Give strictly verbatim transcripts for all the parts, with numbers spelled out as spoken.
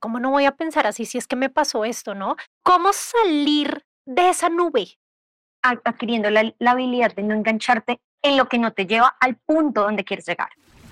¿cómo no voy a pensar así si es que me pasó esto, no? ¿Cómo salir de esa nube? Adquiriendo la, la habilidad de no engancharte en lo que no te lleva al punto donde quieres llegar.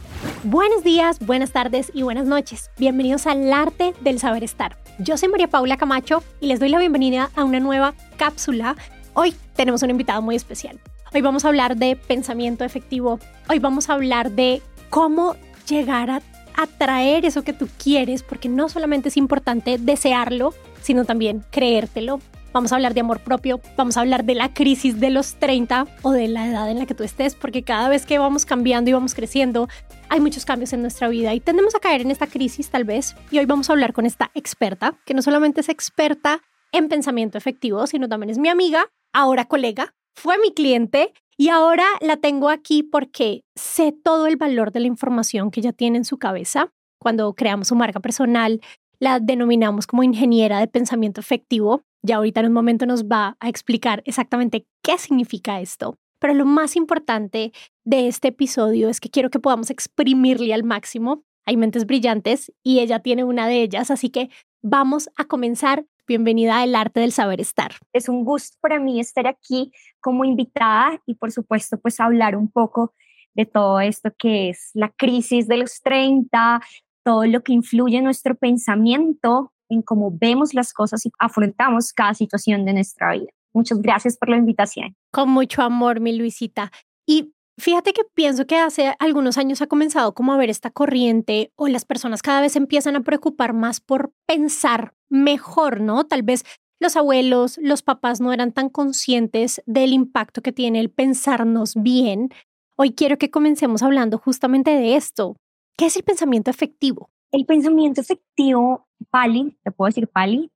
Buenos días, buenas tardes y buenas noches. Bienvenidos al Arte del Saber Estar. Yo soy María Paula Camacho y les doy la bienvenida a una nueva cápsula. Hoy tenemos un invitado muy especial. Hoy vamos a hablar de pensamiento efectivo. Hoy vamos a hablar de cómo llegar a atraer eso que tú quieres, porque no solamente es importante desearlo, sino también creértelo. Vamos a hablar de amor propio, vamos a hablar de la crisis de los treinta o de la edad en la que tú estés, porque cada vez que vamos cambiando y vamos creciendo, hay muchos cambios en nuestra vida y tendemos a caer en esta crisis tal vez. Y hoy vamos a hablar con esta experta, que no solamente es experta en pensamiento efectivo, sino también es mi amiga, ahora colega, fue mi cliente y ahora la tengo aquí porque sé todo el valor de la información que ella tiene en su cabeza. Cuando creamos su marca personal, la denominamos como ingeniera de pensamiento efectivo. Ya ahorita en un momento nos va a explicar exactamente qué significa esto. Pero lo más importante de este episodio es que quiero que podamos exprimirle al máximo. Hay mentes brillantes y ella tiene una de ellas, así que vamos a comenzar. Bienvenida al Arte del Saber Estar. Es un gusto para mí estar aquí como invitada y por supuesto pues hablar un poco de todo esto que es la crisis de los treinta, todo lo que influye en nuestro pensamiento, en cómo vemos las cosas y afrontamos cada situación de nuestra vida. Muchas gracias por la invitación. Con mucho amor, mi Luisita. Y fíjate que pienso que hace algunos años ha comenzado como a ver esta corriente o las personas cada vez empiezan a preocupar más por pensar mejor, ¿no? Tal vez los abuelos, los papás no eran tan conscientes del impacto que tiene el pensarnos bien. Hoy quiero que comencemos hablando justamente de esto. ¿Qué es el pensamiento efectivo? El pensamiento efectivo, Pali, ¿te puedo decir Pali?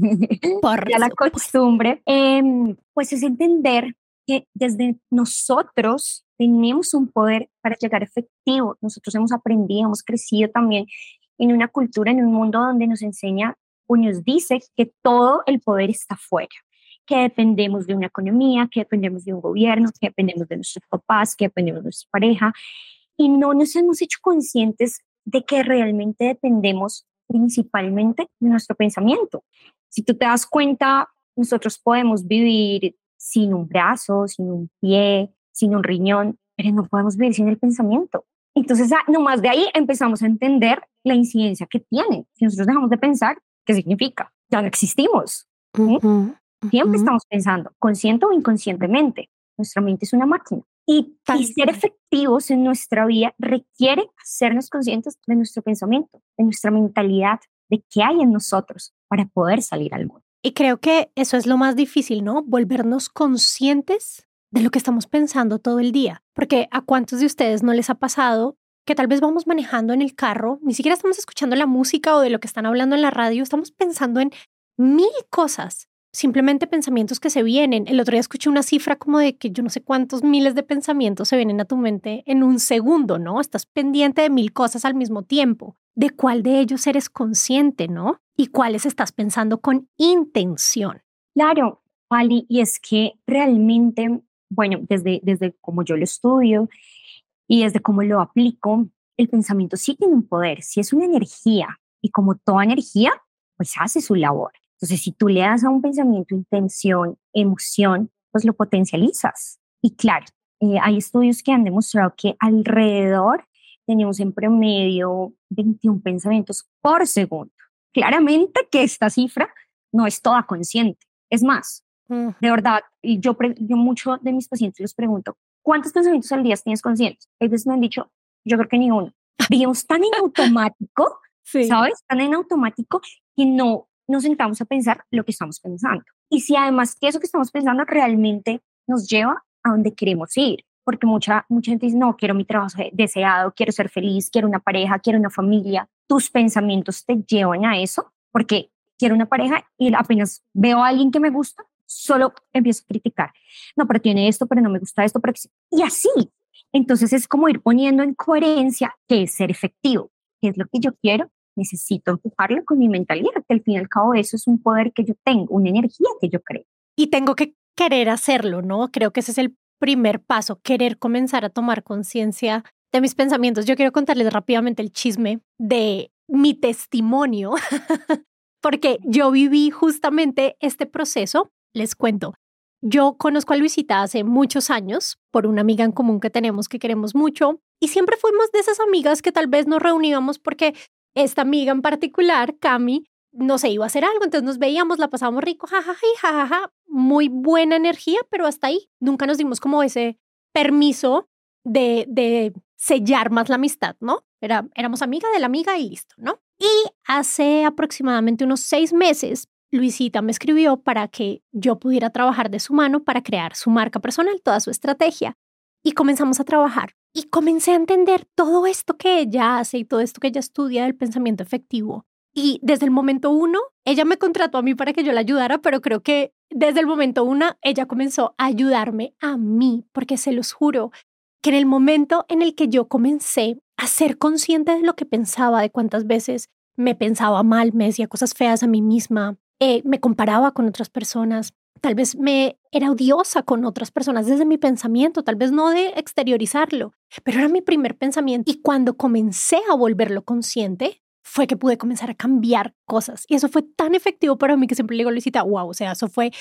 Por ya la supuesto. costumbre, eh, pues es entender que desde nosotros tenemos un poder para llegar efectivo. Nosotros hemos aprendido, hemos crecido también en una cultura, en un mundo donde nos enseña o nos dice que todo el poder está fuera, que dependemos de una economía, que dependemos de un gobierno, que dependemos de nuestros papás, que dependemos de nuestra pareja, y no nos hemos hecho conscientes de que realmente dependemos principalmente de nuestro pensamiento. Si tú te das cuenta, nosotros podemos vivir sin un brazo, sin un pie, sin un riñón, pero no podemos vivir sin el pensamiento. Entonces, nomás de ahí empezamos a entender la incidencia que tiene. Si nosotros dejamos de pensar, ¿qué significa? Ya no existimos. ¿Sí? Uh-huh, uh-huh. Siempre estamos pensando, consciente o inconscientemente. Nuestra mente es una máquina. Y, y ser efectivos en nuestra vida requiere hacernos conscientes de nuestro pensamiento, de nuestra mentalidad, de qué hay en nosotros para poder salir al mundo. Y creo que eso es lo más difícil, ¿no? Volvernos conscientes de lo que estamos pensando todo el día. Porque ¿a cuántos de ustedes no les ha pasado que tal vez vamos manejando en el carro, ni siquiera estamos escuchando la música o de lo que están hablando en la radio, estamos pensando en mil cosas? Simplemente pensamientos que se vienen. El otro día escuché una cifra como de que yo no sé cuántos miles de pensamientos se vienen a tu mente en un segundo, ¿no? Estás pendiente de mil cosas al mismo tiempo. ¿De cuál de ellos eres consciente, no? ¿Y cuáles estás pensando con intención? Claro, Pali, y es que realmente, bueno, desde, desde como yo lo estudio y desde cómo lo aplico, el pensamiento sí tiene un poder, sí es una energía, y como toda energía, pues hace su labor. Entonces, si tú le das a un pensamiento intención, emoción, pues lo potencializas. Y claro, eh, hay estudios que han demostrado que alrededor tenemos en promedio veintiún pensamientos por segundo. Claramente que esta cifra no es toda consciente. Es más, mm. de verdad, yo, yo mucho de mis pacientes les pregunto, ¿cuántos pensamientos al día tienes conscientes? A veces me han dicho, yo creo que ni uno. Vivimos tan en automático, sí. ¿sabes? Tan en automático que no nos sentamos a pensar lo que estamos pensando. Y si además que eso que estamos pensando realmente nos lleva a donde queremos ir. Porque mucha, mucha gente dice, no, quiero mi trabajo deseado, quiero ser feliz, quiero una pareja, quiero una familia. Tus pensamientos te llevan a eso, porque quiero una pareja y apenas veo a alguien que me gusta, solo empiezo a criticar. No, pero tiene esto, pero no me gusta esto. Pero... Y así. Entonces es como ir poniendo en coherencia qué es ser efectivo, qué es lo que yo quiero. Necesito empujarlo con mi mentalidad, que al fin y al cabo eso es un poder que yo tengo, una energía que yo creo. Y tengo que querer hacerlo, ¿no? Creo que ese es el primer paso, querer comenzar a tomar conciencia de mis pensamientos. Yo quiero contarles rápidamente el chisme de mi testimonio, porque yo viví justamente este proceso. Les cuento, yo conozco a Luisita hace muchos años por una amiga en común que tenemos que queremos mucho y siempre fuimos de esas amigas que tal vez nos reuníamos porque esta amiga en particular, Cami, no se iba a hacer algo, entonces nos veíamos, la pasábamos rico, jajaja, jajaja, muy buena energía, pero hasta ahí nunca nos dimos como ese permiso de, de sellar más la amistad, ¿no? Era, éramos amiga de la amiga y listo, ¿no? Y hace aproximadamente unos seis meses, Luisita me escribió para que yo pudiera trabajar de su mano para crear su marca personal, toda su estrategia. Y comenzamos a trabajar. Y comencé a entender todo esto que ella hace y todo esto que ella estudia del pensamiento efectivo. Y desde el momento uno, ella me contrató a mí para que yo la ayudara, pero creo que desde el momento uno, ella comenzó a ayudarme a mí, porque se los juro que en el momento en el que yo comencé a ser consciente de lo que pensaba, de cuántas veces me pensaba mal, me decía cosas feas a mí misma, eh, me comparaba con otras personas, tal vez me era odiosa con otras personas desde mi pensamiento, tal vez no de exteriorizarlo, pero era mi primer pensamiento. Y cuando comencé a volverlo consciente, fue que pude comenzar a cambiar cosas. Y eso fue tan efectivo para mí que siempre le digo, Luisita, wow, o sea, eso fue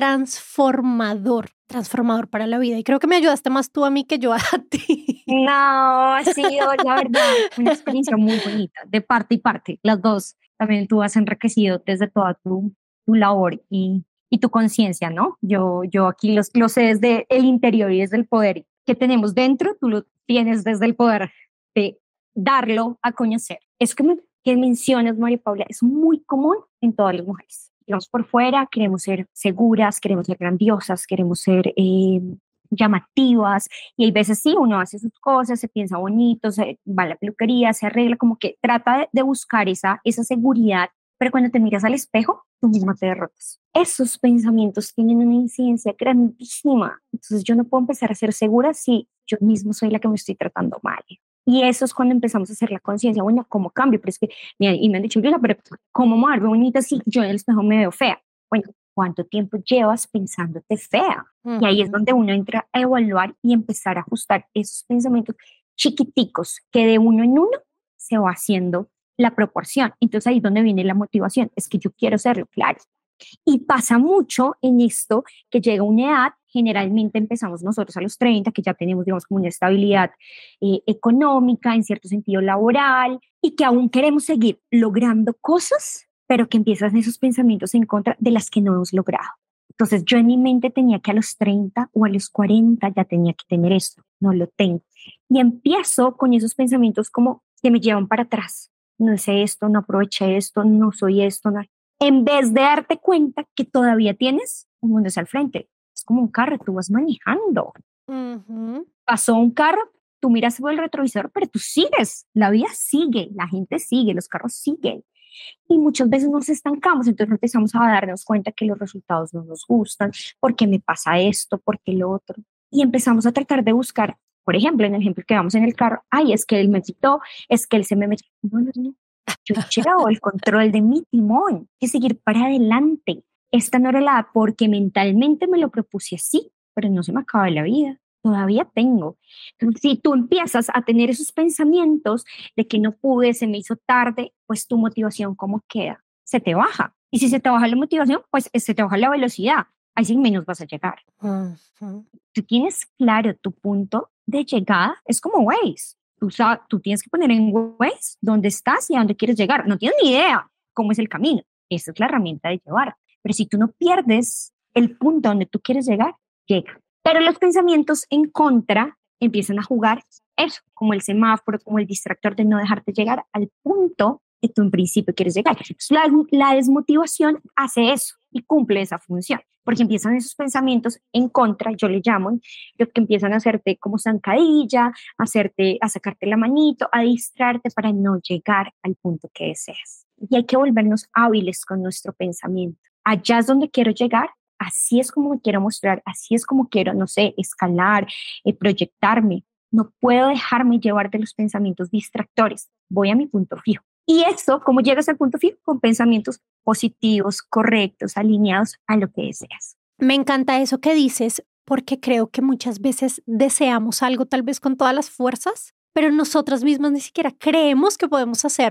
transformador, transformador para la vida. Y creo que me ayudaste más tú a mí que yo a ti. No, ha sido, la verdad, una experiencia muy bonita, de parte y parte. Las dos también tú has enriquecido desde toda tu, tu labor y, y tu conciencia, ¿no? Yo, yo aquí los, lo sé desde el interior y desde el poder que tenemos dentro, tú lo tienes desde el poder de darlo a conocer. Eso que, me, que mencionas, María Paula, es muy común en todas las mujeres. Digamos, por fuera queremos ser seguras, queremos ser grandiosas, queremos ser eh, llamativas, y hay veces sí, uno hace sus cosas, se piensa bonito, se va a la peluquería, se arregla, como que trata de, de buscar esa, esa seguridad, pero cuando te miras al espejo, tú misma te derrotas. Esos pensamientos tienen una incidencia grandísima, entonces yo no puedo empezar a ser segura si yo misma soy la que me estoy tratando mal. Y eso es cuando empezamos a hacer la conciencia, bueno, ¿cómo cambio? Pero es que, mira, y me han dicho, pero ¿cómo me veo bonita si yo en el espejo me veo fea? Bueno, ¿cuánto tiempo llevas pensándote fea? Uh-huh. Y ahí es donde uno entra a evaluar y empezar a ajustar esos pensamientos chiquiticos que de uno en uno se va haciendo la proporción. Entonces ahí es donde viene la motivación, es que yo quiero serlo, claro. Y pasa mucho en esto que llega una edad, generalmente empezamos nosotros a los treinta, que ya tenemos, digamos, como una estabilidad eh, económica, en cierto sentido laboral, y que aún queremos seguir logrando cosas, pero que empiezan esos pensamientos en contra de las que no hemos logrado. Entonces yo en mi mente tenía que a los treinta o a los cuarenta ya tenía que tener esto, no lo tengo. Y empiezo con esos pensamientos como que me llevan para atrás. No hice esto, no aproveché esto, no soy esto, no. En vez de darte cuenta que todavía tienes un mundo hacia el frente. Es como un carro, tú vas manejando. Uh-huh. Pasó un carro, tú miras por el retrovisor, pero tú sigues, la vida sigue, la gente sigue, los carros siguen. Y muchas veces nos estancamos, entonces empezamos a darnos cuenta que los resultados no nos gustan, por qué me pasa esto, por qué lo otro. Y empezamos a tratar de buscar, por ejemplo, en el ejemplo que vamos en el carro, ay, es que él me quitó, es que él se me metió. No, no, no. Yo llevo el control de mi timón, hay que seguir para adelante. Esta no era la porque mentalmente me lo propuse así, pero no se me acaba la vida, todavía tengo. Entonces, si tú empiezas a tener esos pensamientos de que no pude, se me hizo tarde, pues tu motivación, ¿cómo queda? Se te baja. Y si se te baja la motivación, pues se te baja la velocidad. Ahí sí menos vas a llegar. Uh-huh. Tú tienes claro tu punto de llegada, es como Waze. Tú, sabes, tú tienes que poner en Waze dónde estás y a dónde quieres llegar. No tienes ni idea cómo es el camino. Esa es la herramienta de llevar. Pero si tú no pierdes el punto donde tú quieres llegar, llega. Pero los pensamientos en contra empiezan a jugar eso, como el semáforo, como el distractor de no dejarte llegar al punto que tú en principio quieres llegar. Entonces, la, la desmotivación hace eso y cumple esa función. Porque empiezan esos pensamientos en contra, yo le llamo, los que empiezan a hacerte como zancadilla, a, hacerte, a sacarte la manito, a distraerte para no llegar al punto que deseas. Y hay que volvernos hábiles con nuestro pensamiento. Allá es donde quiero llegar, así es como me quiero mostrar, así es como quiero, no sé, escalar, eh, proyectarme. No puedo dejarme llevar de los pensamientos distractores. Voy a mi punto fijo. Y eso, ¿cómo llegas al punto fijo? Con pensamientos positivos, correctos, alineados a lo que deseas. Me encanta eso que dices, porque creo que muchas veces deseamos algo tal vez con todas las fuerzas, pero nosotras mismas ni siquiera creemos que podemos hacerlo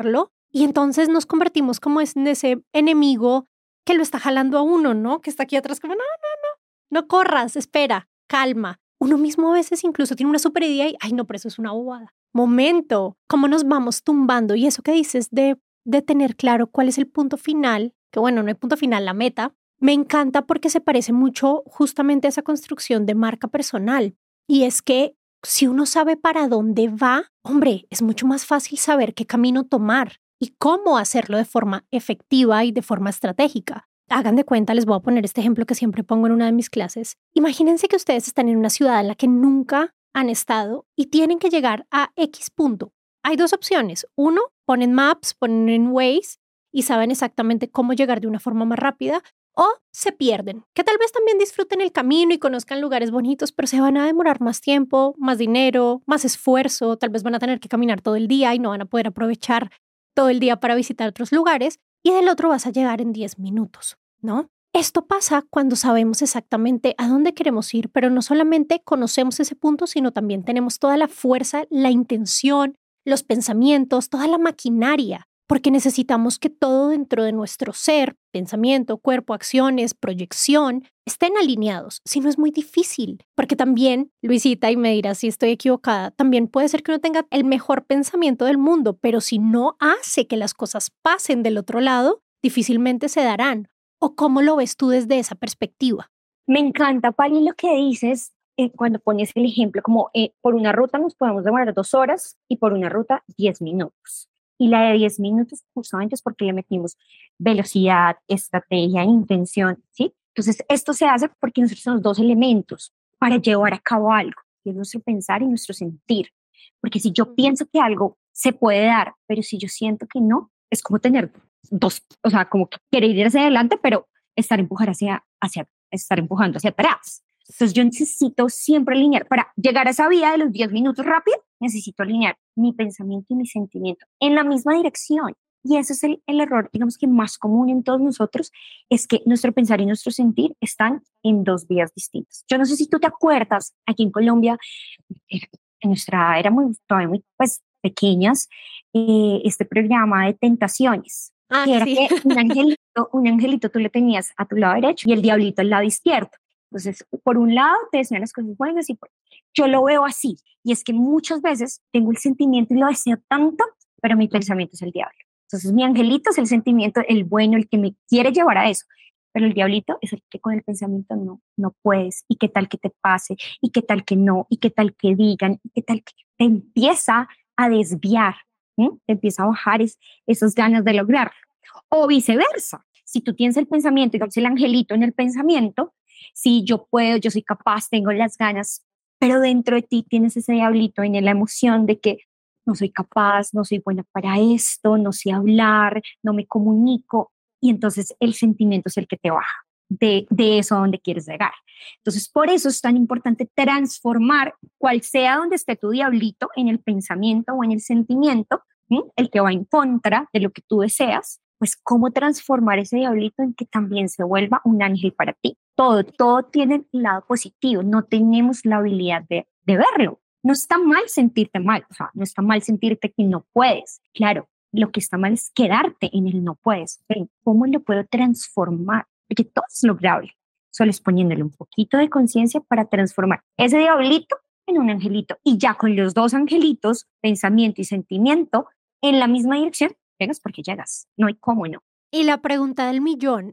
Y entonces nos convertimos como en ese enemigo que lo está jalando a uno, ¿no? Que está aquí atrás como, no, no, no, no corras, espera, calma. Uno mismo a veces incluso tiene una super idea y, ay, no, pero eso es una bobada. Momento, cómo nos vamos tumbando. Y eso que dices de, de tener claro cuál es el punto final, que bueno, no hay punto final, la meta, me encanta porque se parece mucho justamente a esa construcción de marca personal. Y es que si uno sabe para dónde va, hombre, es mucho más fácil saber qué camino tomar y cómo hacerlo de forma efectiva y de forma estratégica. Hagan de cuenta, les voy a poner este ejemplo que siempre pongo en una de mis clases. Imagínense que ustedes están en una ciudad en la que nunca han estado y tienen que llegar a X punto. Hay dos opciones. Uno, ponen maps, ponen en Waze y saben exactamente cómo llegar de una forma más rápida, o se pierden, que tal vez también disfruten el camino y conozcan lugares bonitos, pero se van a demorar más tiempo, más dinero, más esfuerzo, tal vez van a tener que caminar todo el día y no van a poder aprovechar todo el día para visitar otros lugares, y del otro vas a llegar en diez minutos, ¿no? Esto pasa cuando sabemos exactamente a dónde queremos ir, pero no solamente conocemos ese punto, sino también tenemos toda la fuerza, la intención, los pensamientos, toda la maquinaria, porque necesitamos que todo dentro de nuestro ser, pensamiento, cuerpo, acciones, proyección, estén alineados. Si no, es muy difícil, porque también, Luisita, y me dirá si estoy equivocada, también puede ser que uno tenga el mejor pensamiento del mundo, pero si no hace que las cosas pasen del otro lado, difícilmente se darán. ¿O cómo lo ves tú desde esa perspectiva? Me encanta, Pali, lo que dices eh, cuando pones el ejemplo, como eh, por una ruta nos podemos demorar dos horas y por una ruta diez minutos. Y la de diez minutos justamente es porque le metimos velocidad, estrategia, intención, ¿sí? Entonces, esto se hace porque nosotros tenemos dos elementos para llevar a cabo algo, que es nuestro pensar y nuestro sentir. Porque si yo pienso que algo se puede dar, pero si yo siento que no, es como tener dos, o sea, como que querer ir hacia adelante, pero estar, empujar hacia, hacia, estar empujando hacia atrás. Entonces yo necesito siempre alinear, para llegar a esa vía de los diez minutos rápido, necesito alinear mi pensamiento y mi sentimiento en la misma dirección. Y ese es el, el error, digamos que más común en todos nosotros, es que nuestro pensar y nuestro sentir están en dos vías distintas. Yo no sé si tú te acuerdas, aquí en Colombia, en nuestra era muy, todavía muy pues, pequeñas, eh, este programa de tentaciones, Ah, que era sí. que un angelito, un angelito tú le tenías a tu lado derecho y el diablito al lado izquierdo. Entonces, por un lado te decían las cosas buenas y por... yo lo veo así. Y es que muchas veces tengo el sentimiento y lo deseo tanto, pero mi pensamiento es el diablo. Entonces, mi angelito es el sentimiento, el bueno, el que me quiere llevar a eso. Pero el diablito es el que con el pensamiento no, no puedes. ¿Y qué tal que te pase? ¿Y qué tal que no? ¿Y qué tal que digan? ¿Y qué tal que te empieza a desviar? ¿eh? Te empieza a bajar es, esas ganas de lograrlo. O viceversa. Si tú tienes el pensamiento, digamos el angelito en el pensamiento, si yo puedo, yo soy capaz, tengo las ganas, pero dentro de ti tienes ese diablito en la emoción de que no soy capaz, no soy buena para esto, no sé hablar, no me comunico, y entonces el sentimiento es el que te baja de, de eso a donde quieres llegar. Entonces, por eso es tan importante transformar, cual sea donde esté tu diablito, en el pensamiento o en el sentimiento, ¿sí? El que va en contra de lo que tú deseas, pues cómo transformar ese diablito en que también se vuelva un ángel para ti. Todo, todo tiene el lado positivo, no tenemos la habilidad de, de verlo. No está mal sentirte mal, o sea, no está mal sentirte que no puedes. Claro, lo que está mal es quedarte en el no puedes. Pero ¿cómo lo puedo transformar? Porque todo es lograble. Solo es poniéndole un poquito de conciencia para transformar ese diablito en un angelito. Y ya con los dos angelitos, pensamiento y sentimiento, en la misma dirección, llegas porque llegas. No hay cómo no. Y la pregunta del millón.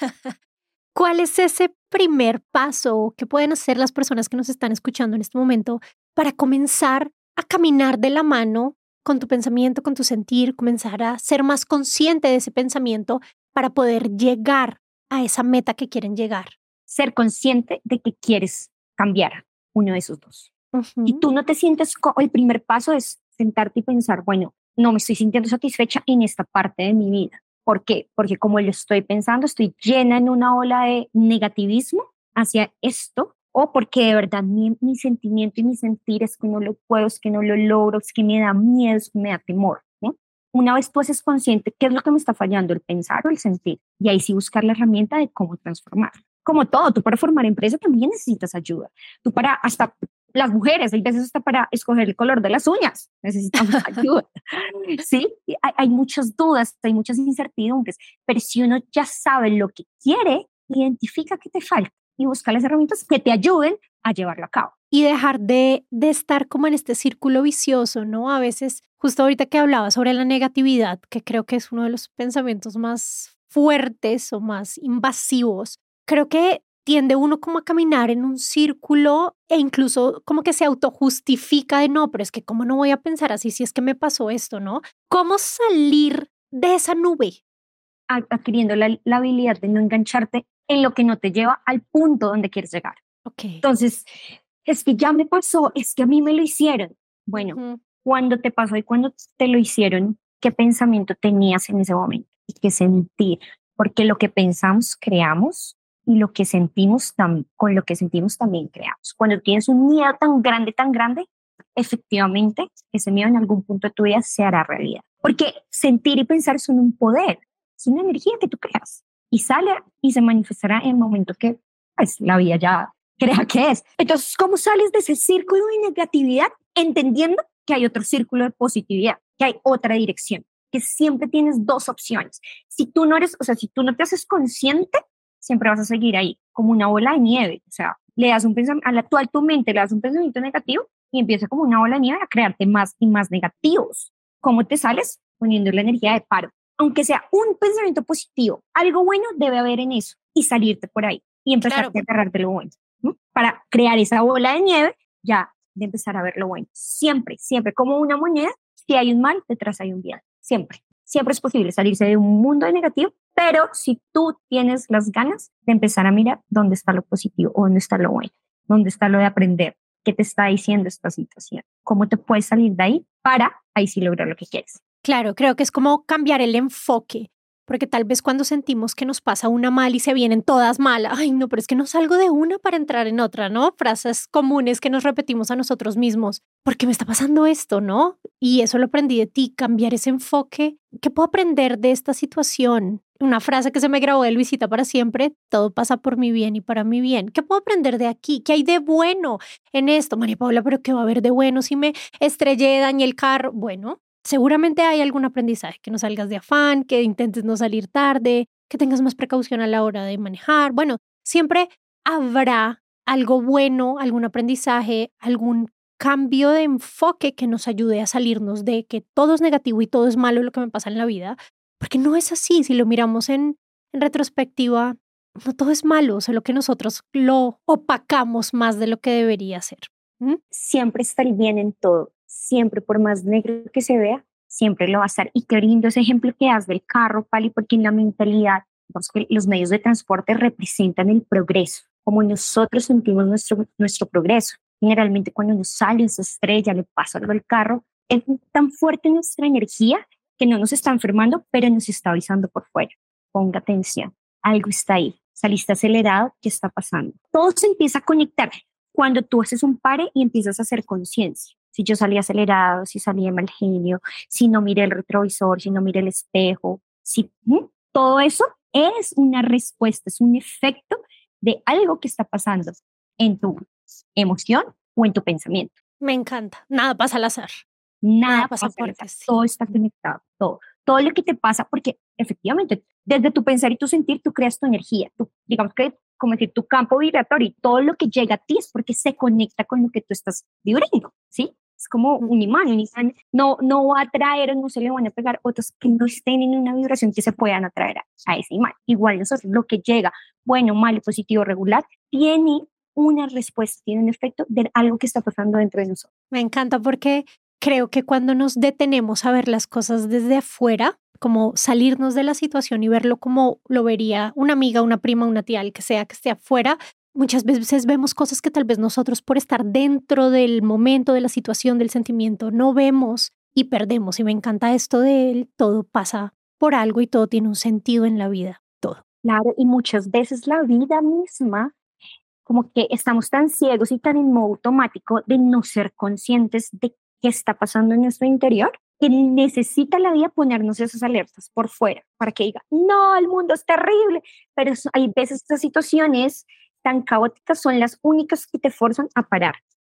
¿Cuál es ese primer paso que pueden hacer las personas que nos están escuchando en este momento para comenzar a caminar de la mano con tu pensamiento, con tu sentir, comenzar a ser más consciente de ese pensamiento para poder llegar a esa meta que quieren llegar? Ser consciente de que quieres cambiar uno de esos dos. Uh-huh. Y tú no te sientes, co- el primer paso es sentarte y pensar, bueno, no me estoy sintiendo satisfecha en esta parte de mi vida. ¿Por qué? Porque como lo estoy pensando, estoy llena en una ola de negativismo hacia esto, o porque de verdad mi, mi sentimiento y mi sentir es que no lo puedo, es que no lo logro, es que me da miedo, es que me da temor. ¿no? Una vez tú haces consciente qué es lo que me está fallando, el pensar o el sentir, y ahí sí buscar la herramienta de cómo transformar. Como todo, tú para formar empresa también necesitas ayuda. Tú para hasta Las mujeres, hay veces hasta para escoger el color de las uñas, necesitamos ayuda. Sí, hay, hay muchas dudas, hay muchas incertidumbres, pero si uno ya sabe lo que quiere, identifica qué te falta y busca las herramientas que te ayuden a llevarlo a cabo. Y dejar de, de estar como en este círculo vicioso, ¿no? A veces, justo ahorita que hablaba sobre la negatividad, que creo que es uno de los pensamientos más fuertes o más invasivos, creo que tiende uno como a caminar en un círculo e incluso como que se autojustifica de no, pero es que cómo no voy a pensar así si es que me pasó esto, ¿no? ¿Cómo salir de esa nube? Adquiriendo la, la habilidad de no engancharte en lo que no te lleva al punto donde quieres llegar. Okay. Entonces, es que ya me pasó, es que a mí me lo hicieron. Bueno, uh-huh. Cuando te pasó y cuando te lo hicieron, ¿qué pensamiento tenías en ese momento? ¿Y qué sentir? Porque lo que pensamos, creamos, y lo que sentimos, tam- con lo que sentimos también creamos. Cuando tienes un miedo tan grande, tan grande, efectivamente, ese miedo en algún punto de tu vida se hará realidad. Porque sentir y pensar son un poder, es una energía que tú creas y sale y se manifestará en el momento que pues, la vida ya crea que es. Entonces, ¿cómo sales de ese círculo de negatividad entendiendo que hay otro círculo de positividad, que hay otra dirección, que siempre tienes dos opciones? Si tú no eres, o sea, si tú no te haces consciente, siempre vas a seguir ahí como una bola de nieve. O sea, le das un pensamiento, a la tu, a tu mente le das un pensamiento negativo y empieza como una bola de nieve a crearte más y más negativos. ¿Cómo te sales? Poniendo la energía de paro. Aunque sea un pensamiento positivo, algo bueno debe haber en eso y salirte por ahí y empezar claro. a agarrar de lo bueno, ¿no? Para crear esa bola de nieve ya de empezar a ver lo bueno. Siempre, siempre, como una moneda, si hay un mal, detrás hay un bien. Siempre. Siempre es posible salirse de un mundo de negativo, pero si tú tienes las ganas de empezar a mirar dónde está lo positivo o dónde está lo bueno, dónde está lo de aprender, qué te está diciendo esta situación, cómo te puedes salir de ahí para ahí sí lograr lo que quieres. Claro, creo que es como cambiar el enfoque, porque tal vez cuando sentimos que nos pasa una mal y se vienen todas mal, ay no, pero es que no salgo de una para entrar en otra, ¿no? Frases comunes que nos repetimos a nosotros mismos. ¿Por qué me está pasando esto, no? Y eso lo aprendí de ti, cambiar ese enfoque. ¿Qué puedo aprender de esta situación? Una frase que se me grabó de Luisita para siempre, todo pasa por mi bien y para mi bien. ¿Qué puedo aprender de aquí? ¿Qué hay de bueno en esto? María Paula, ¿pero qué va a haber de bueno si me estrellé, dañé el carro? Bueno, seguramente hay algún aprendizaje, que no salgas de afán, que intentes no salir tarde, que tengas más precaución a la hora de manejar. Bueno, siempre habrá algo bueno, algún aprendizaje, algún cambio de enfoque que nos ayude a salirnos de que todo es negativo y todo es malo lo que me pasa en la vida, porque no es así. Si lo miramos en, en retrospectiva, no todo es malo, solo que nosotros lo opacamos más de lo que debería ser. ¿Mm? Siempre está el bien en todo. Siempre, por más negro que se vea, siempre lo va a estar. Y qué lindo ese ejemplo que das del carro, Pali, porque en la mentalidad, que los medios de transporte representan el progreso, como nosotros sentimos nuestro, nuestro progreso. Generalmente cuando uno sale, se estrella, le pasa algo al carro, es tan fuerte nuestra energía que no nos está enfermando, pero nos está avisando por fuera. Ponga atención, algo está ahí. Saliste acelerado, ¿qué está pasando? Todo se empieza a conectar cuando tú haces un pare y empiezas a hacer conciencia. Si yo salí acelerado, si salí de mal genio, si no miré el retrovisor, si no miré el espejo, si, ¿eh? Todo eso es una respuesta, es un efecto de algo que está pasando en tu emoción o en tu pensamiento. Me encanta. Nada pasa al azar. Nada, Nada pasa al azar. Sí. Todo está conectado, todo. Todo lo que te pasa, porque efectivamente, desde tu pensar y tu sentir, tú creas tu energía. Tú, digamos que, como decir, tu campo vibratorio y todo lo que llega a ti es porque se conecta con lo que tú estás vibrando, ¿sí? Es como un imán, un imán no, no va a atraer o no se le van a pegar otros que no estén en una vibración que se puedan atraer a, a ese imán. Igual nosotros, lo que llega, bueno, malo, positivo, regular, tiene una respuesta, tiene un efecto de algo que está pasando dentro de nosotros. Me encanta porque creo que cuando nos detenemos a ver las cosas desde afuera, como salirnos de la situación y verlo como lo vería una amiga, una prima, una tía, el que sea que esté afuera, muchas veces vemos cosas que tal vez nosotros por estar dentro del momento, de la situación, del sentimiento, no vemos y perdemos. Y me encanta esto de él, todo pasa por algo y todo tiene un sentido en la vida, todo. Claro, y muchas veces la vida misma, como que estamos tan ciegos y tan en modo automático de no ser conscientes de qué está pasando en nuestro interior, que necesita la vida ponernos esas alertas por fuera para que diga, no, el mundo es terrible, pero hay veces estas situaciones tan caóticas son las únicas que te forzan a parar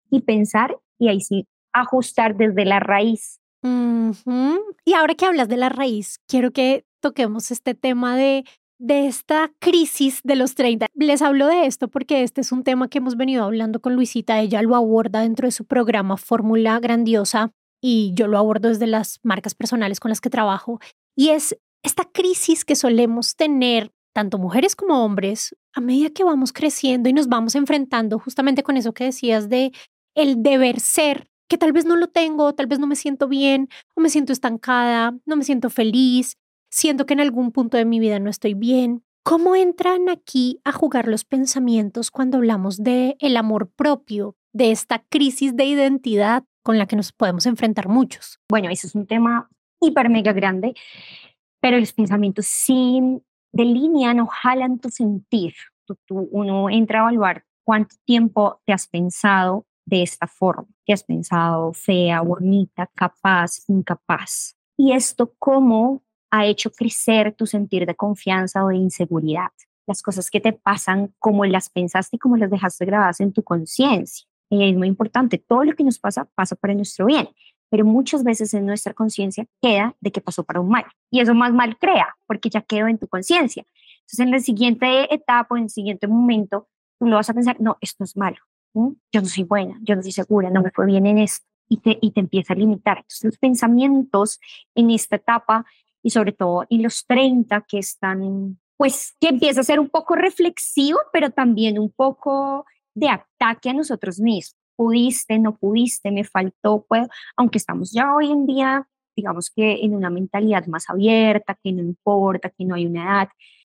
y pensar y ahí sí ajustar desde la raíz. Uh-huh. Y ahora que hablas de la raíz, quiero que toquemos este tema de, de esta crisis de los treinta. Les hablo de esto porque este es un tema que hemos venido hablando con Luisita. Ella lo aborda dentro de su programa Fórmula Grandiosa y yo lo abordo desde las marcas personales con las que trabajo. Y es esta crisis que solemos tener, tanto mujeres como hombres, a medida que vamos creciendo y nos vamos enfrentando justamente con eso que decías de el deber ser, que tal vez no lo tengo, tal vez no me siento bien, o me siento estancada, no me siento feliz, siento que en algún punto de mi vida no estoy bien. ¿Cómo entran aquí a jugar los pensamientos cuando hablamos de el amor propio, de esta crisis de identidad con la que nos podemos enfrentar muchos? Bueno, eso es un tema hiper mega grande, pero los pensamientos sí delinean o jalan tu sentir. Tú, tú, uno entra a evaluar cuánto tiempo te has pensado de esta forma, te has pensado fea, bonita, capaz, incapaz. Y esto cómo ha hecho crecer tu sentir de confianza o de inseguridad. Las cosas que te pasan, cómo las pensaste y cómo las dejaste grabadas en tu conciencia. Y es muy importante, todo lo que nos pasa, pasa para nuestro bien, pero muchas veces en nuestra conciencia queda de que pasó para un mal. Y eso más mal crea, porque ya quedó en tu conciencia. Entonces en la siguiente etapa o en el siguiente momento, tú lo vas a pensar, no, esto es malo. Yo no soy buena, yo no soy segura, no me fue bien en esto, y te, y te empieza a limitar. Entonces los pensamientos en esta etapa y sobre todo en los treinta que están, pues que empieza a ser un poco reflexivo, pero también un poco de ataque a nosotros mismos. Pudiste, no pudiste, me faltó, puedo, aunque estamos ya hoy en día, digamos que en una mentalidad más abierta, que no importa, que no hay una edad.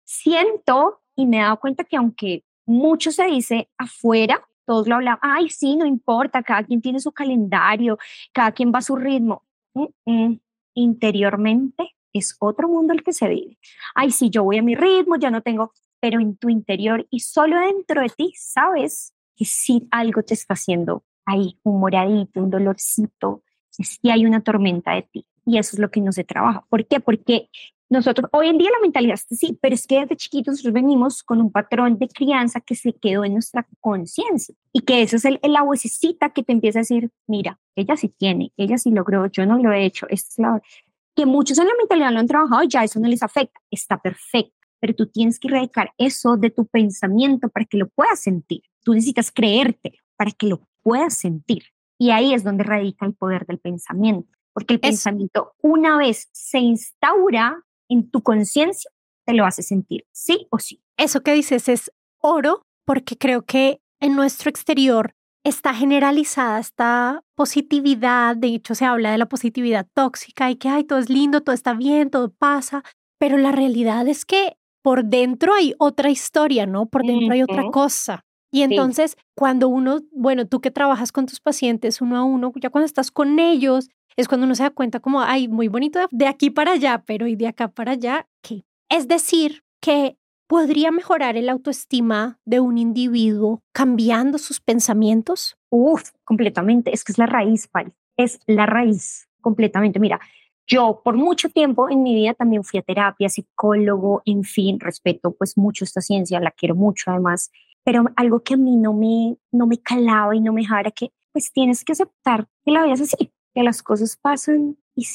Siento y me he dado cuenta que aunque mucho se dice afuera, todos lo hablan, ay, sí, no importa, cada quien tiene su calendario, cada quien va a su ritmo. Mm-mm. Interiormente es otro mundo el que se vive. Ay, sí, yo voy a mi ritmo, ya no tengo, pero en tu interior y solo dentro de ti sabes que sí algo te está haciendo ahí, un moradito, un dolorcito, que sí hay una tormenta de ti. Y eso es lo que no se trabaja. ¿Por qué? Porque nosotros, hoy en día la mentalidad es sí, pero es que desde chiquitos nosotros venimos con un patrón de crianza que se quedó en nuestra conciencia y que eso es el, el la vocecita que te empieza a decir, mira, ella sí tiene, ella sí logró, yo no lo he hecho, esta es la... que muchos en la mentalidad lo han trabajado y ya eso no les afecta, está perfecto, pero tú tienes que erradicar eso de tu pensamiento para que lo puedas sentir, tú necesitas creerte para que lo puedas sentir y ahí es donde radica el poder del pensamiento, porque el es... pensamiento una vez se instaura en tu conciencia, te lo hace sentir, sí o sí. Eso que dices es oro, porque creo que en nuestro exterior está generalizada esta positividad. De hecho, se habla de la positividad tóxica y que ay, todo es lindo, todo está bien, todo pasa, pero la realidad es que por dentro hay otra historia, ¿no? Por dentro uh-huh. hay otra cosa. Y entonces, sí. cuando uno, bueno, tú que trabajas con tus pacientes uno a uno, ya cuando estás con ellos, es cuando uno se da cuenta como, ay, muy bonito de aquí para allá, pero ¿y de acá para allá qué? Es decir, que podría mejorar el autoestima de un individuo cambiando sus pensamientos. Uf, completamente. Es que es la raíz, Pali. Es la raíz, completamente. Mira, yo por mucho tiempo en mi vida también fui a terapia, psicólogo, en fin, respeto pues mucho esta ciencia, la quiero mucho además, pero algo que a mí no me, no me calaba y no me dejaba era que pues tienes que aceptar que la vida es así, que las cosas pasan y,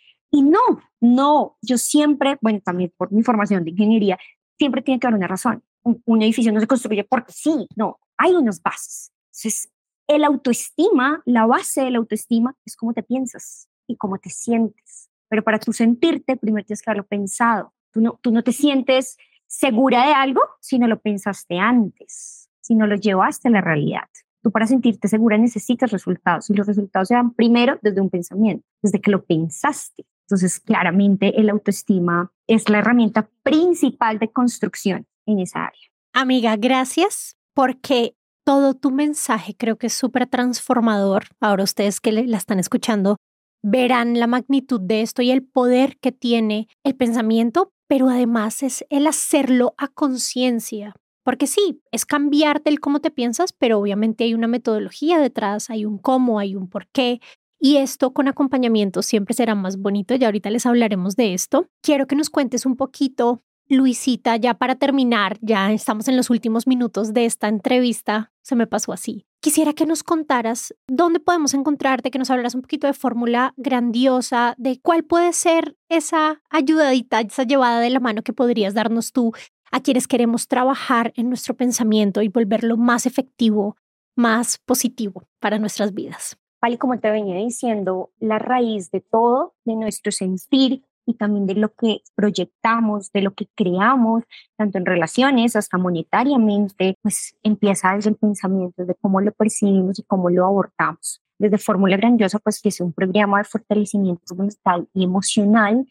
y no, no, yo siempre, bueno, también por mi formación de ingeniería, siempre tiene que haber una razón. Un, un edificio no se construye porque sí, no, hay unas bases. Entonces, el autoestima, la base de la autoestima es cómo te piensas y cómo te sientes. Pero para tú sentirte, primero tienes que haberlo pensado. Tú no, tú no te sientes segura de algo si no lo pensaste antes, si no lo llevaste a la realidad. Tú para sentirte segura necesitas resultados y los resultados se dan primero desde un pensamiento, desde que lo pensaste. Entonces, claramente el autoestima es la herramienta principal de construcción en esa área. Amiga, gracias porque todo tu mensaje creo que es súper transformador. Ahora ustedes que la están escuchando verán la magnitud de esto y el poder que tiene el pensamiento, pero además es el hacerlo a conciencia. Porque sí, es cambiarte el cómo te piensas, pero obviamente hay una metodología detrás, hay un cómo, hay un por qué. Y esto con acompañamiento siempre será más bonito. Ya ahorita les hablaremos de esto. Quiero que nos cuentes un poquito, Luisita, ya para terminar, ya estamos en los últimos minutos de esta entrevista. Se me pasó así. quisiera que nos contaras dónde podemos encontrarte, que nos hablaras un poquito de Fórmula Grandiosa, de cuál puede ser esa ayudadita, esa llevada de la mano que podrías darnos tú a quienes queremos trabajar en nuestro pensamiento y volverlo más efectivo, más positivo para nuestras vidas. Tal y como te venía diciendo, la raíz de todo, de nuestro sentir y también de lo que proyectamos, de lo que creamos, tanto en relaciones hasta monetariamente, pues empieza desde el pensamiento, de cómo lo percibimos y cómo lo abordamos. Desde Fórmula Grandiosa, pues que es un programa de fortalecimiento mental y emocional,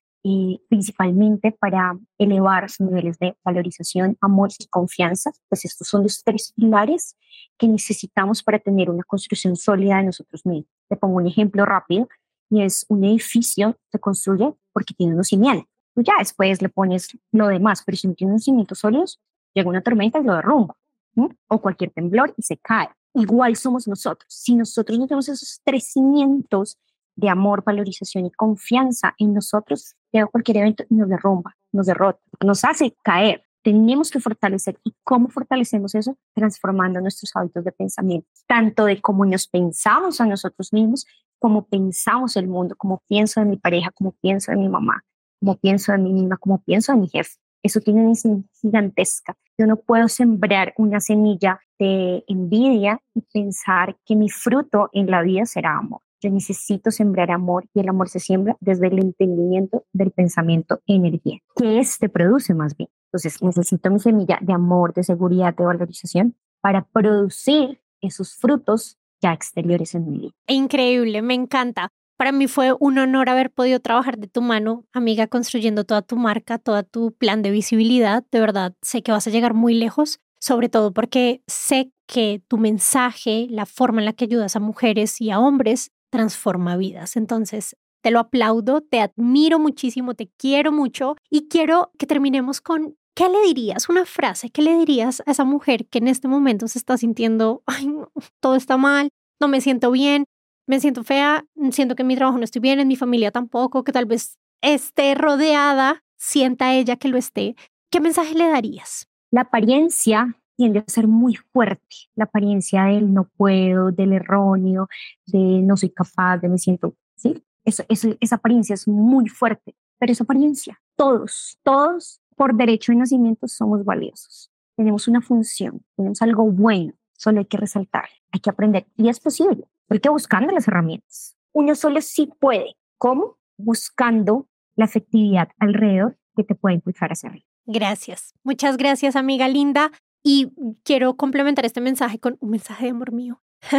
y principalmente para elevar sus niveles de valorización, amor y confianza. Pues estos son los tres pilares que necesitamos para tener una construcción sólida de nosotros mismos. Te pongo un ejemplo rápido, y es un edificio se construye porque tiene unos cimientos. Tú ya después le pones lo demás, pero si no tiene unos cimientos sólidos, llega una tormenta y lo derrumba, ¿sí? O cualquier temblor y se cae. Igual somos nosotros. Si nosotros no tenemos esos tres cimientos de amor, valorización y confianza en nosotros, llega cualquier evento y nos derrumba, nos derrota, nos hace caer. Tenemos que fortalecer. ¿Y cómo fortalecemos eso? Transformando nuestros hábitos de pensamiento, tanto de cómo nos pensamos a nosotros mismos, como pensamos el mundo, como pienso de mi pareja, como pienso de mi mamá, como pienso de mí misma, como pienso de mi jefe. Eso tiene una incidencia gigantesca. Yo no puedo sembrar una semilla de envidia y pensar que mi fruto en la vida será amor. Yo necesito sembrar amor, y el amor se siembra desde el entendimiento del pensamiento, energía, que este produce más bien. Entonces necesito mi semilla de amor, de seguridad, de valorización para producir esos frutos ya exteriores en mi vida. Increíble, me encanta. Para mí fue un honor haber podido trabajar de tu mano, amiga, construyendo toda tu marca, todo tu plan de visibilidad. De verdad, sé que vas a llegar muy lejos, sobre todo porque sé que tu mensaje, la forma en la que ayudas a mujeres y a hombres, transforma vidas. Entonces, te lo aplaudo, te admiro muchísimo, te quiero mucho y quiero que terminemos con, ¿qué le dirías? Una frase, ¿qué le dirías a esa mujer que en este momento se está sintiendo, ay, no, todo está mal, no me siento bien, me siento fea, siento que en mi trabajo no estoy bien, en mi familia tampoco, que tal vez esté rodeada, sienta ella que lo esté? ¿Qué mensaje le darías? La apariencia tiende a ser muy fuerte, la apariencia del no puedo, del erróneo, de no soy capaz, de me siento, ¿sí? Eso, eso, esa apariencia es muy fuerte, pero esa apariencia, todos, todos por derecho de nacimiento somos valiosos. Tenemos una función, tenemos algo bueno, solo hay que resaltar, hay que aprender y es posible, hay que buscando las herramientas. Uno solo sí puede. ¿Cómo? Buscando la efectividad alrededor que te puede impulsar hacia arriba. Gracias. Muchas gracias, amiga linda. Y quiero complementar este mensaje con un mensaje de amor mío.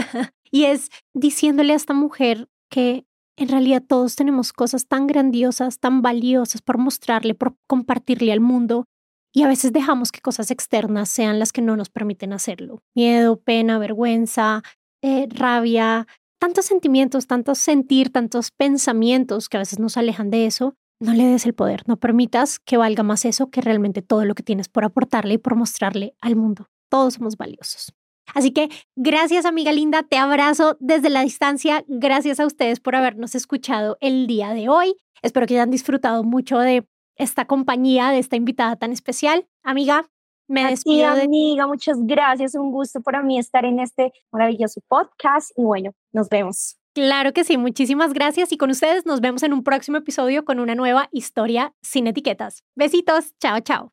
Y es diciéndole a esta mujer que en realidad todos tenemos cosas tan grandiosas, tan valiosas por mostrarle, por compartirle al mundo. Y a veces dejamos que cosas externas sean las que no nos permiten hacerlo. Miedo, pena, vergüenza, eh, rabia, tantos sentimientos, tantos sentir, tantos pensamientos que a veces nos alejan de eso. No le des el poder, no permitas que valga más eso que realmente todo lo que tienes por aportarle y por mostrarle al mundo. Todos somos valiosos. Así que gracias, amiga linda, te abrazo desde la distancia. Gracias a ustedes por habernos escuchado el día de hoy. Espero que hayan disfrutado mucho de esta compañía, de esta invitada tan especial. Amiga, me despido. De... Amiga, muchas gracias. Un gusto para mí estar en este maravilloso podcast y bueno, nos vemos. Claro que sí, muchísimas gracias y con ustedes nos vemos en un próximo episodio con una nueva historia sin etiquetas. Besitos, chao, chao.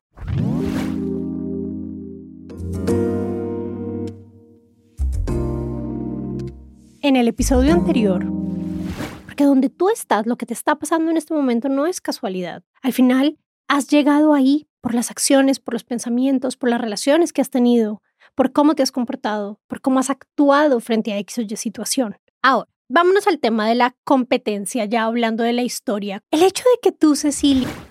En el episodio anterior, porque donde tú estás, lo que te está pasando en este momento no es casualidad. Al final, has llegado ahí por las acciones, por los pensamientos, por las relaciones que has tenido, por cómo te has comportado, por cómo has actuado frente a X o Y situación. Ahora, vámonos al tema de la competencia, ya hablando de la historia. El hecho de que tú, Cecilia,